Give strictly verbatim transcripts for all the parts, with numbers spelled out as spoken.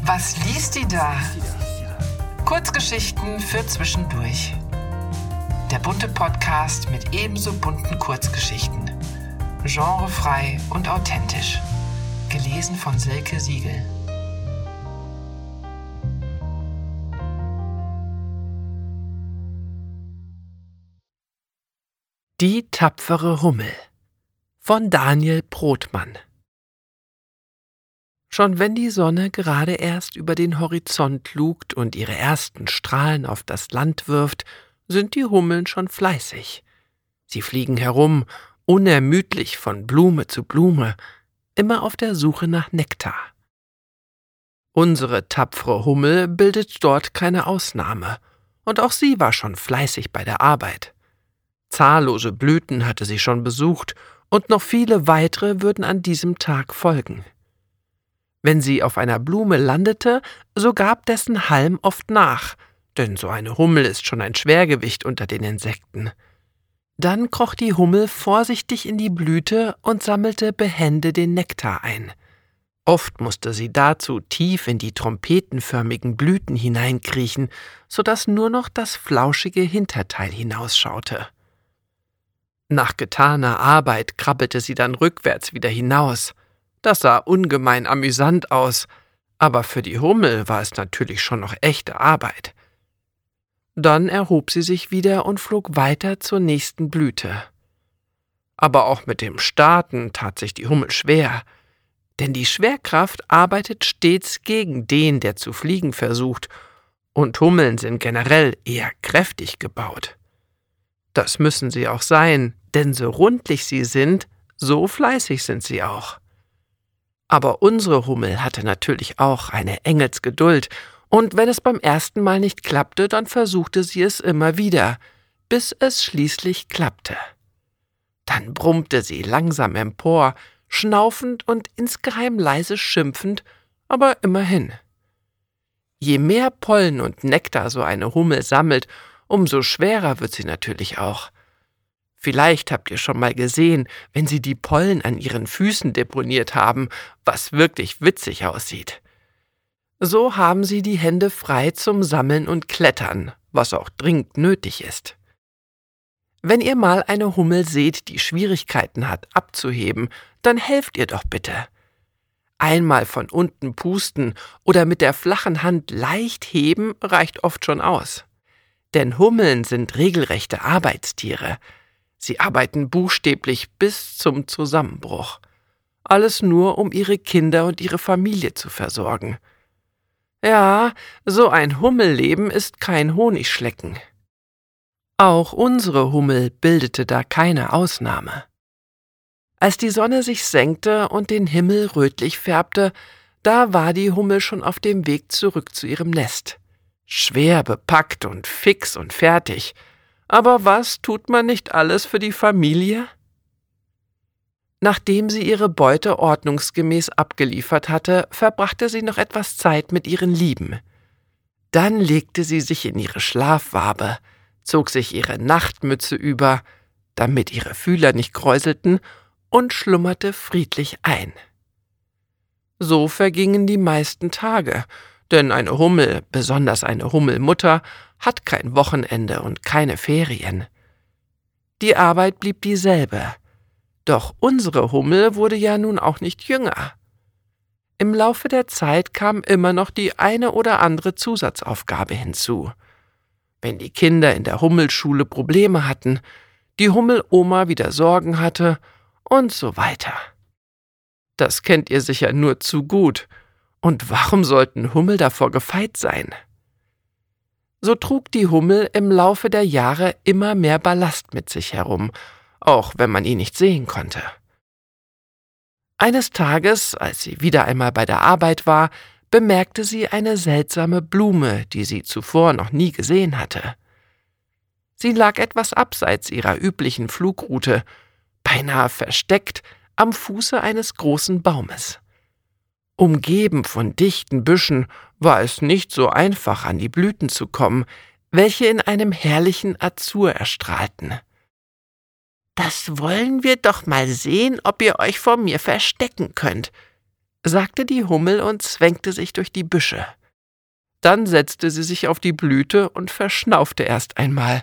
Was liest die da? Kurzgeschichten für zwischendurch. Der bunte Podcast mit ebenso bunten Kurzgeschichten. Genrefrei und authentisch. Gelesen von Silke Siegel. Die tapfere Hummel von Daniel Brodmann. Schon wenn die Sonne gerade erst über den Horizont lugt und ihre ersten Strahlen auf das Land wirft, sind die Hummeln schon fleißig. Sie fliegen herum, unermüdlich von Blume zu Blume, immer auf der Suche nach Nektar. Unsere tapfere Hummel bildet dort keine Ausnahme, und auch sie war schon fleißig bei der Arbeit. Zahllose Blüten hatte sie schon besucht, und noch viele weitere würden an diesem Tag folgen. Wenn sie auf einer Blume landete, so gab dessen Halm oft nach, denn so eine Hummel ist schon ein Schwergewicht unter den Insekten. Dann kroch die Hummel vorsichtig in die Blüte und sammelte behende den Nektar ein. Oft musste sie dazu tief in die trompetenförmigen Blüten hineinkriechen, so dass nur noch das flauschige Hinterteil hinausschaute. Nach getaner Arbeit krabbelte sie dann rückwärts wieder hinaus. Das sah ungemein amüsant aus, aber für die Hummel war es natürlich schon noch echte Arbeit. Dann erhob sie sich wieder und flog weiter zur nächsten Blüte. Aber auch mit dem Starten tat sich die Hummel schwer, denn die Schwerkraft arbeitet stets gegen den, der zu fliegen versucht, und Hummeln sind generell eher kräftig gebaut. Das müssen sie auch sein, denn so rundlich sie sind, so fleißig sind sie auch. Aber unsere Hummel hatte natürlich auch eine Engelsgeduld, und wenn es beim ersten Mal nicht klappte, dann versuchte sie es immer wieder, bis es schließlich klappte. Dann brummte sie langsam empor, schnaufend und insgeheim leise schimpfend, aber immerhin. Je mehr Pollen und Nektar so eine Hummel sammelt, umso schwerer wird sie natürlich auch. Vielleicht habt ihr schon mal gesehen, wenn sie die Pollen an ihren Füßen deponiert haben, was wirklich witzig aussieht. So haben sie die Hände frei zum Sammeln und Klettern, was auch dringend nötig ist. Wenn ihr mal eine Hummel seht, die Schwierigkeiten hat abzuheben, dann helft ihr doch bitte. Einmal von unten pusten oder mit der flachen Hand leicht heben reicht oft schon aus. Denn Hummeln sind regelrechte Arbeitstiere. Sie arbeiten buchstäblich bis zum Zusammenbruch. Alles nur, um ihre Kinder und ihre Familie zu versorgen. Ja, so ein Hummelleben ist kein Honigschlecken. Auch unsere Hummel bildete da keine Ausnahme. Als die Sonne sich senkte und den Himmel rötlich färbte, da war die Hummel schon auf dem Weg zurück zu ihrem Nest. Schwer bepackt und fix und fertig. Aber was tut man nicht alles für die Familie? Nachdem sie ihre Beute ordnungsgemäß abgeliefert hatte, verbrachte sie noch etwas Zeit mit ihren Lieben. Dann legte sie sich in ihre Schlafwabe, zog sich ihre Nachtmütze über, damit ihre Fühler nicht kräuselten, und schlummerte friedlich ein. So vergingen die meisten Tage, denn eine Hummel, besonders eine Hummelmutter, hat kein Wochenende und keine Ferien. Die Arbeit blieb dieselbe, doch unsere Hummel wurde ja nun auch nicht jünger. Im Laufe der Zeit kam immer noch die eine oder andere Zusatzaufgabe hinzu. Wenn die Kinder in der Hummelschule Probleme hatten, die Hummeloma wieder Sorgen hatte und so weiter. Das kennt ihr sicher nur zu gut. Und warum sollten Hummel davor gefeit sein? So trug die Hummel im Laufe der Jahre immer mehr Ballast mit sich herum, auch wenn man ihn nicht sehen konnte. Eines Tages, als sie wieder einmal bei der Arbeit war, bemerkte sie eine seltsame Blume, die sie zuvor noch nie gesehen hatte. Sie lag etwas abseits ihrer üblichen Flugroute, beinahe versteckt am Fuße eines großen Baumes. Umgeben von dichten Büschen war es nicht so einfach, an die Blüten zu kommen, welche in einem herrlichen Azur erstrahlten. »Das wollen wir doch mal sehen, ob ihr euch vor mir verstecken könnt«, sagte die Hummel und zwängte sich durch die Büsche. Dann setzte sie sich auf die Blüte und verschnaufte erst einmal.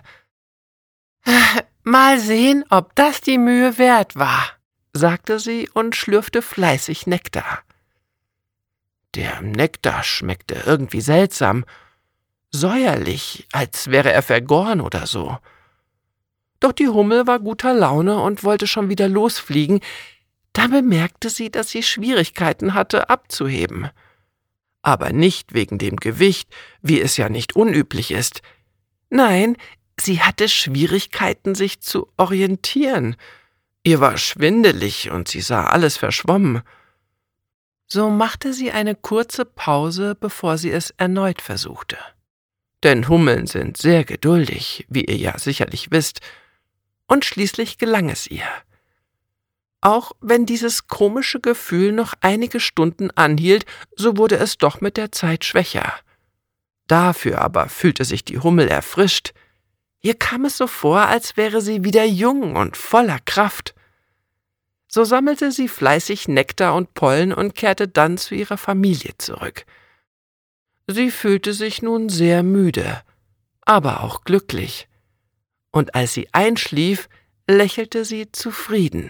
»Mal sehen, ob das die Mühe wert war«, sagte sie und schlürfte fleißig Nektar. Der Nektar schmeckte irgendwie seltsam, säuerlich, als wäre er vergoren oder so. Doch die Hummel war guter Laune und wollte schon wieder losfliegen. Da bemerkte sie, dass sie Schwierigkeiten hatte, abzuheben. Aber nicht wegen dem Gewicht, wie es ja nicht unüblich ist. Nein, sie hatte Schwierigkeiten, sich zu orientieren. Ihr war schwindelig und sie sah alles verschwommen. So machte sie eine kurze Pause, bevor sie es erneut versuchte. Denn Hummeln sind sehr geduldig, wie ihr ja sicherlich wisst, und schließlich gelang es ihr. Auch wenn dieses komische Gefühl noch einige Stunden anhielt, so wurde es doch mit der Zeit schwächer. Dafür aber fühlte sich die Hummel erfrischt. Ihr kam es so vor, als wäre sie wieder jung und voller Kraft. So sammelte sie fleißig Nektar und Pollen und kehrte dann zu ihrer Familie zurück. Sie fühlte sich nun sehr müde, aber auch glücklich. Und als sie einschlief, lächelte sie zufrieden.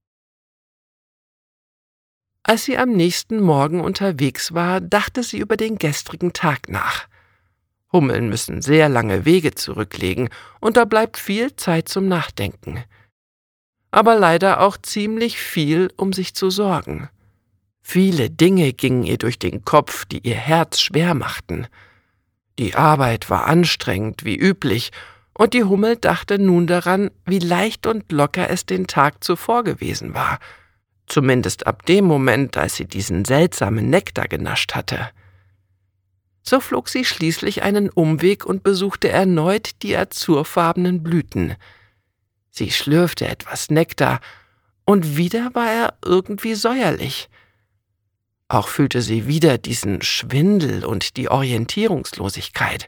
Als sie am nächsten Morgen unterwegs war, dachte sie über den gestrigen Tag nach. Hummeln müssen sehr lange Wege zurücklegen, und da bleibt viel Zeit zum Nachdenken. Aber leider auch ziemlich viel, um sich zu sorgen. Viele Dinge gingen ihr durch den Kopf, die ihr Herz schwer machten. Die Arbeit war anstrengend, wie üblich, und die Hummel dachte nun daran, wie leicht und locker es den Tag zuvor gewesen war. Zumindest ab dem Moment, als sie diesen seltsamen Nektar genascht hatte. So flog sie schließlich einen Umweg und besuchte erneut die azurfarbenen Blüten. Sie schlürfte etwas Nektar, und wieder war er irgendwie säuerlich. Auch fühlte sie wieder diesen Schwindel und die Orientierungslosigkeit.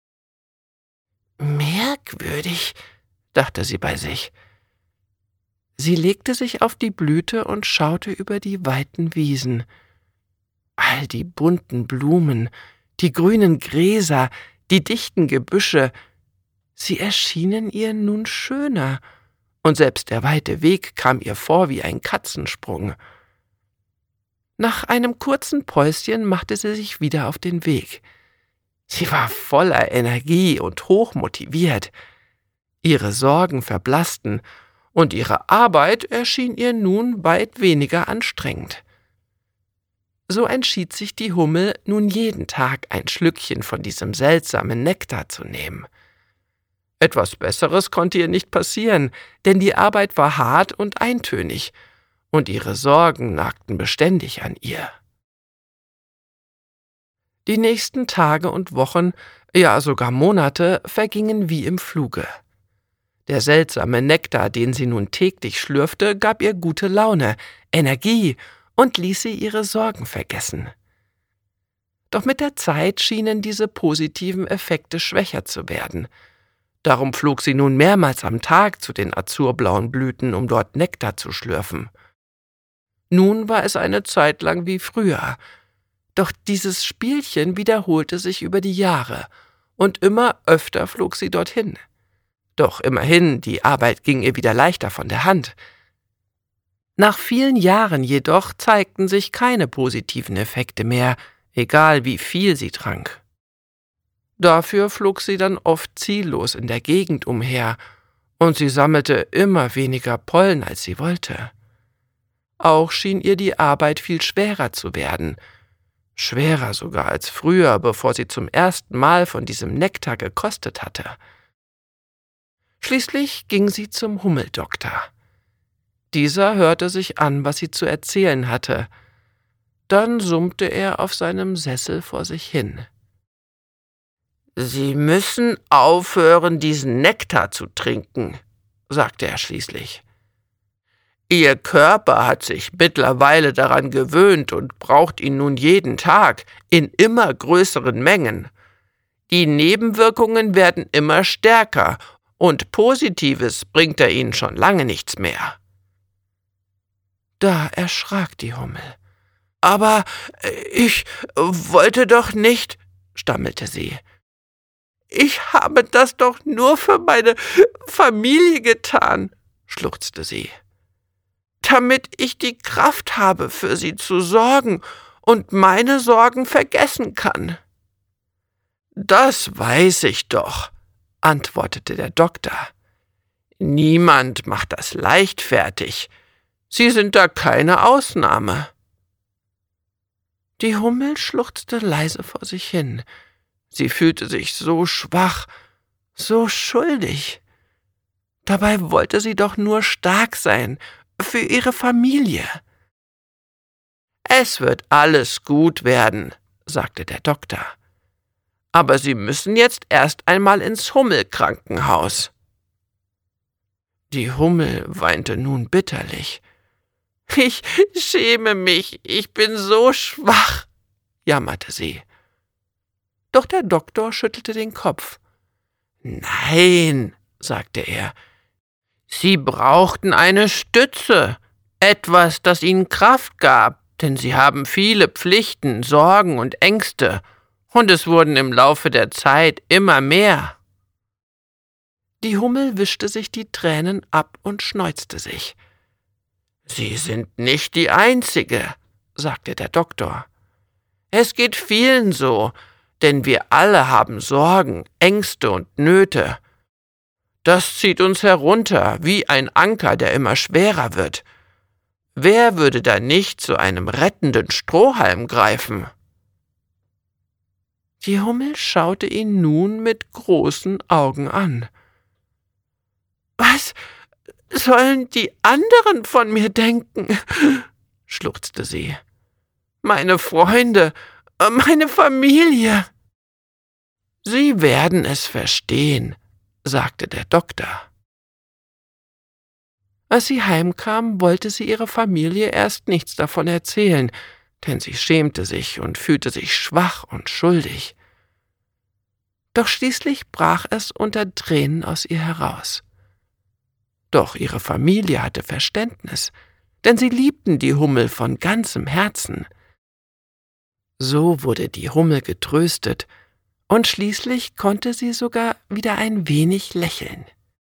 »Merkwürdig«, dachte sie bei sich. Sie legte sich auf die Blüte und schaute über die weiten Wiesen. All die bunten Blumen, die grünen Gräser, die dichten Gebüsche, sie erschienen ihr nun schöner, und selbst der weite Weg kam ihr vor wie ein Katzensprung. Nach einem kurzen Päuschen machte sie sich wieder auf den Weg. Sie war voller Energie und hochmotiviert. Ihre Sorgen verblassten, und ihre Arbeit erschien ihr nun weit weniger anstrengend. So entschied sich die Hummel, nun jeden Tag ein Schlückchen von diesem seltsamen Nektar zu nehmen. Etwas Besseres konnte ihr nicht passieren, denn die Arbeit war hart und eintönig, und ihre Sorgen nagten beständig an ihr. Die nächsten Tage und Wochen, ja sogar Monate, vergingen wie im Fluge. Der seltsame Nektar, den sie nun täglich schlürfte, gab ihr gute Laune, Energie und ließ sie ihre Sorgen vergessen. Doch mit der Zeit schienen diese positiven Effekte schwächer zu werden. Darum flog sie nun mehrmals am Tag zu den azurblauen Blüten, um dort Nektar zu schlürfen. Nun war es eine Zeit lang wie früher, doch dieses Spielchen wiederholte sich über die Jahre, und immer öfter flog sie dorthin. Doch immerhin, die Arbeit ging ihr wieder leichter von der Hand. Nach vielen Jahren jedoch zeigten sich keine positiven Effekte mehr, egal wie viel sie trank. Dafür flog sie dann oft ziellos in der Gegend umher, und sie sammelte immer weniger Pollen, als sie wollte. Auch schien ihr die Arbeit viel schwerer zu werden, schwerer sogar als früher, bevor sie zum ersten Mal von diesem Nektar gekostet hatte. Schließlich ging sie zum Hummeldoktor. Dieser hörte sich an, was sie zu erzählen hatte. Dann summte er auf seinem Sessel vor sich hin. »Sie müssen aufhören, diesen Nektar zu trinken«, sagte er schließlich. »Ihr Körper hat sich mittlerweile daran gewöhnt und braucht ihn nun jeden Tag in immer größeren Mengen. Die Nebenwirkungen werden immer stärker, und Positives bringt er Ihnen schon lange nichts mehr.« Da erschrak die Hummel. »Aber ich wollte doch nicht«, stammelte sie. »Ich habe das doch nur für meine Familie getan«, schluchzte sie, »damit ich die Kraft habe, für sie zu sorgen und meine Sorgen vergessen kann.« »Das weiß ich doch«, antwortete der Doktor. »Niemand macht das leichtfertig. Sie sind da keine Ausnahme.« Die Hummel schluchzte leise vor sich hin. Sie fühlte sich so schwach, so schuldig. Dabei wollte sie doch nur stark sein, für ihre Familie. »Es wird alles gut werden«, sagte der Doktor. »Aber Sie müssen jetzt erst einmal ins Hummelkrankenhaus.« Die Hummel weinte nun bitterlich. »Ich schäme mich, ich bin so schwach«, jammerte sie. Doch der Doktor schüttelte den Kopf. »Nein«, sagte er, »Sie brauchten eine Stütze, etwas, das Ihnen Kraft gab, denn Sie haben viele Pflichten, Sorgen und Ängste, und es wurden im Laufe der Zeit immer mehr.« Die Hummel wischte sich die Tränen ab und schneuzte sich. »Sie sind nicht die Einzige«, sagte der Doktor. »Es geht vielen so, denn wir alle haben Sorgen, Ängste und Nöte. Das zieht uns herunter, wie ein Anker, der immer schwerer wird. Wer würde da nicht zu einem rettenden Strohhalm greifen?« Die Hummel schaute ihn nun mit großen Augen an. »Was sollen die anderen von mir denken?«, schluchzte sie. »Meine Freunde, meine Familie.« »Sie werden es verstehen«, sagte der Doktor. Als sie heimkam, wollte sie ihrer Familie erst nichts davon erzählen, denn sie schämte sich und fühlte sich schwach und schuldig. Doch schließlich brach es unter Tränen aus ihr heraus. Doch ihre Familie hatte Verständnis, denn sie liebten die Hummel von ganzem Herzen. So wurde die Hummel getröstet, und schließlich konnte sie sogar wieder ein wenig lächeln.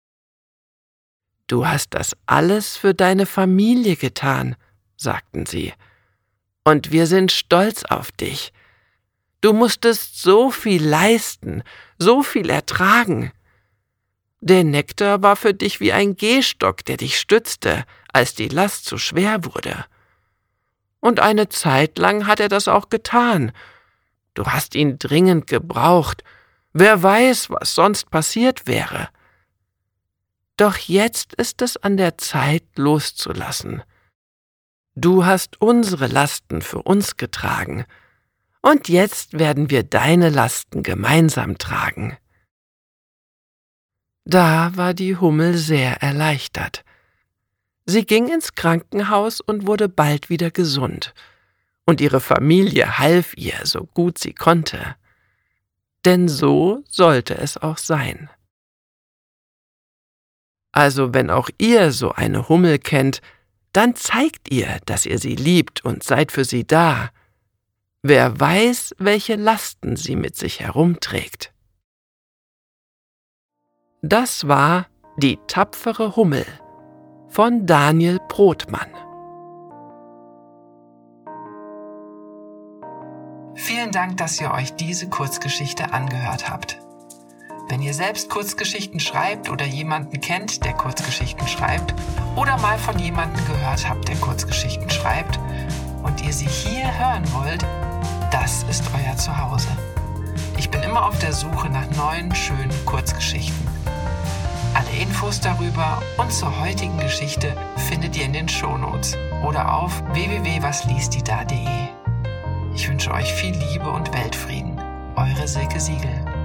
»Du hast das alles für deine Familie getan«, sagten sie, »und wir sind stolz auf dich. Du musstest so viel leisten, so viel ertragen. Der Nektar war für dich wie ein Gehstock, der dich stützte, als die Last zu schwer wurde. Und eine Zeit lang hat er das auch getan. Du hast ihn dringend gebraucht. Wer weiß, was sonst passiert wäre. Doch jetzt ist es an der Zeit, loszulassen. Du hast unsere Lasten für uns getragen, und jetzt werden wir deine Lasten gemeinsam tragen.« Da war die Hummel sehr erleichtert. Sie ging ins Krankenhaus und wurde bald wieder gesund, und ihre Familie half ihr, so gut sie konnte. Denn so sollte es auch sein. Also wenn auch ihr so eine Hummel kennt, dann zeigt ihr, dass ihr sie liebt und seid für sie da. Wer weiß, welche Lasten sie mit sich herumträgt. Das war Die tapfere Hummel von Daniel Brodmann. Vielen Dank, dass ihr euch diese Kurzgeschichte angehört habt. Wenn ihr selbst Kurzgeschichten schreibt oder jemanden kennt, der Kurzgeschichten schreibt, oder mal von jemandem gehört habt, der Kurzgeschichten schreibt, und ihr sie hier hören wollt, das ist euer Zuhause. Ich bin immer auf der Suche nach neuen, schönen Kurzgeschichten. Alle Infos darüber und zur heutigen Geschichte findet ihr in den Shownotes oder auf w w w punkt was liest die da punkt de. Ich wünsche euch viel Liebe und Weltfrieden. Eure Silke Siegel.